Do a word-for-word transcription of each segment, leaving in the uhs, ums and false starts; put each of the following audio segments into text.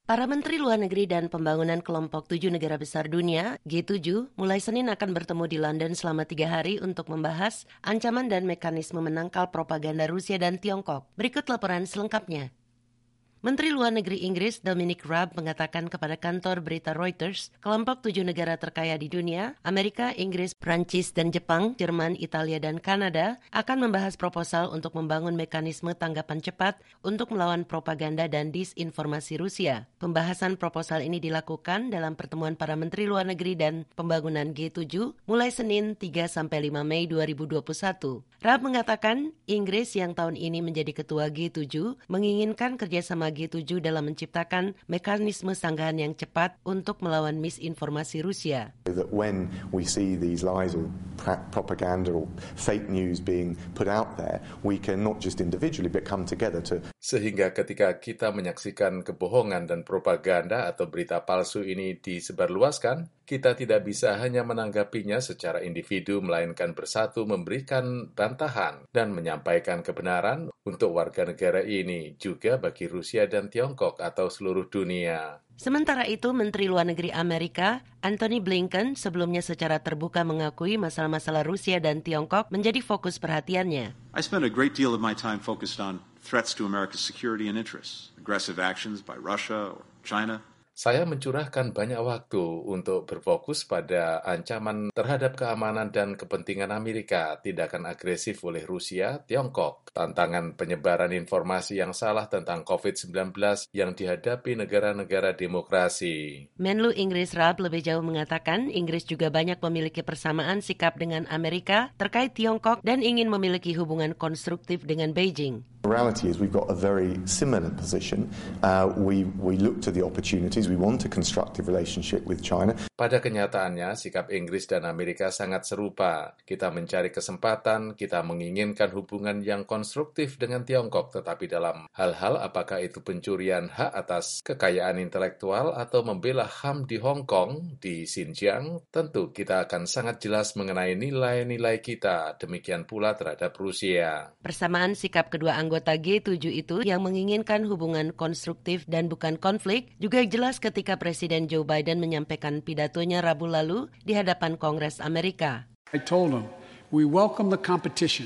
Para Menteri Luar Negeri dan Pembangunan Kelompok Tujuh Negara Besar Dunia, G tujuh, mulai Senin akan bertemu di London selama tiga hari untuk membahas ancaman dan mekanisme menangkal propaganda Rusia dan Tiongkok. Berikut laporan selengkapnya. Menteri Luar Negeri Inggris Dominic Raab mengatakan kepada kantor berita Reuters, kelompok tujuh negara terkaya di dunia, Amerika, Inggris, Prancis, dan Jepang, Jerman, Italia, dan Kanada, akan membahas proposal untuk membangun mekanisme tanggapan cepat untuk melawan propaganda dan disinformasi Rusia. Pembahasan proposal ini dilakukan dalam pertemuan para Menteri Luar Negeri dan Pembangunan G tujuh mulai Senin tiga sampai lima Mei dua ribu dua puluh satu. Raab mengatakan, Inggris yang tahun ini menjadi ketua G tujuh menginginkan kerjasama G tujuh dalam menciptakan mekanisme sanggahan yang cepat untuk melawan misinformasi Rusia. That when we see these lies or propaganda or fake news being put out there, we can not just individually but come together to. Sehingga ketika kita menyaksikan kebohongan dan propaganda atau berita palsu ini disebarluaskan, kita tidak bisa hanya menanggapinya secara individu, melainkan bersatu memberikan bantahan dan menyampaikan kebenaran untuk warga negara ini, juga bagi Rusia dan Tiongkok atau seluruh dunia. Sementara itu, Menteri Luar Negeri Amerika, Antony Blinken, sebelumnya secara terbuka mengakui masalah-masalah Rusia dan Tiongkok menjadi fokus perhatiannya. I spent a great deal of my time focused on threats to America's security and interests, aggressive actions by Russia or China. Saya mencurahkan banyak waktu untuk berfokus pada ancaman terhadap keamanan dan kepentingan Amerika, tindakan agresif oleh Rusia, Tiongkok, tantangan penyebaran informasi yang salah tentang covid sembilan belas yang dihadapi negara-negara demokrasi. Menlu Inggris Raab lebih jauh mengatakan Inggris juga banyak memiliki persamaan sikap dengan Amerika terkait Tiongkok dan ingin memiliki hubungan konstruktif dengan Beijing. The reality is we've got a very similar position. Uh, we we look to the opportunities. We want a constructive relationship with China. Pada kenyataannya, sikap Inggris dan Amerika sangat serupa. Kita mencari kesempatan, kita menginginkan hubungan yang konstruktif dengan Tiongkok, tetapi dalam hal-hal apakah itu pencurian hak atas kekayaan intelektual atau membela H A M di Hong Kong, di Xinjiang, tentu kita akan sangat jelas mengenai nilai-nilai kita, demikian pula terhadap Rusia. Persamaan sikap kedua anggota G tujuh itu yang menginginkan hubungan konstruktif dan bukan konflik juga jelas ketika Presiden Joe Biden menyampaikan pidatonya Rabu lalu di hadapan Kongres Amerika. I told him, we welcome the competition.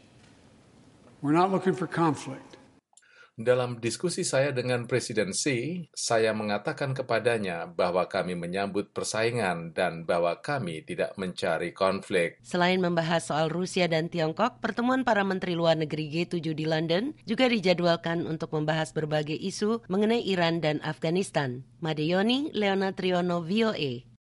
We're not looking for conflict. Dalam diskusi saya dengan Presiden Xi, saya mengatakan kepadanya bahwa kami menyambut persaingan dan bahwa kami tidak mencari konflik. Selain membahas soal Rusia dan Tiongkok, pertemuan para Menteri Luar Negeri G tujuh di London juga dijadwalkan untuk membahas berbagai isu mengenai Iran dan Afghanistan. Made Yoni, Leona Triono, V O A.